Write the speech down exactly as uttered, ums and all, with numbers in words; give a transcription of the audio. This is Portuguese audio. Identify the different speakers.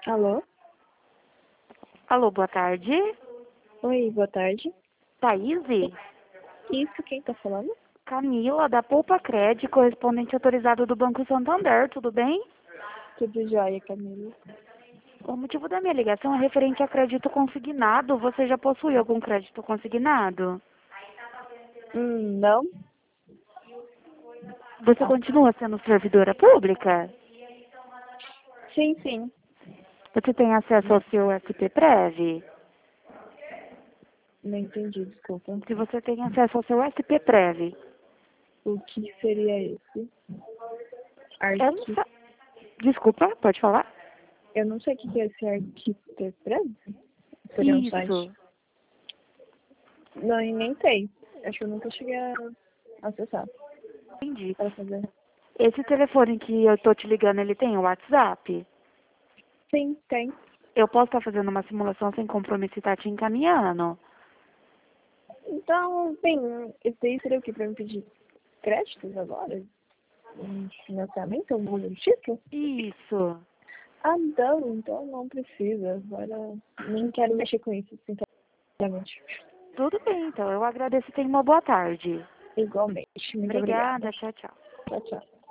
Speaker 1: Alô?
Speaker 2: Alô, boa tarde.
Speaker 1: Oi, boa tarde.
Speaker 2: Thaís?
Speaker 1: Isso, quem tá falando?
Speaker 2: Camila, da Poupa Cred, correspondente autorizado do Banco Santander, tudo bem?
Speaker 1: Tudo jóia, Camila.
Speaker 2: O motivo da minha ligação é referente a crédito consignado. Você já possui algum crédito consignado?
Speaker 1: Hum, não?
Speaker 2: Você continua sendo servidora pública?
Speaker 1: Sim, sim.
Speaker 2: Você tem acesso ao seu S P Prev?
Speaker 1: Não entendi, desculpa.
Speaker 2: Se você tem acesso ao seu S P Prev,
Speaker 1: O que seria esse?
Speaker 2: eu não
Speaker 1: Arqui...
Speaker 2: sa- Desculpa, pode falar?
Speaker 1: Eu não sei o que que é esse arquiteto. Seria um site.
Speaker 2: Isso.
Speaker 1: Não, e nem sei. Acho que eu nunca cheguei a acessar
Speaker 2: Entendi.
Speaker 1: para fazer.
Speaker 2: Esse telefone que eu tô te ligando, ele tem o WhatsApp?
Speaker 1: Sim, tem.
Speaker 2: Eu posso estar fazendo uma simulação sem compromisso e estar te encaminhando?
Speaker 1: Então, bem, esse aí seria o que? Pra me pedir créditos agora? Um financiamento? Algum do tipo?
Speaker 2: Isso.
Speaker 1: Ah, não, então não precisa. Agora nem quero mexer com isso, sinceramente.
Speaker 2: Tudo bem, então. Eu agradeço e tenha uma boa tarde.
Speaker 1: Igualmente. Muito obrigada.
Speaker 2: Obrigada. Tchau, tchau.
Speaker 1: Tchau, tchau.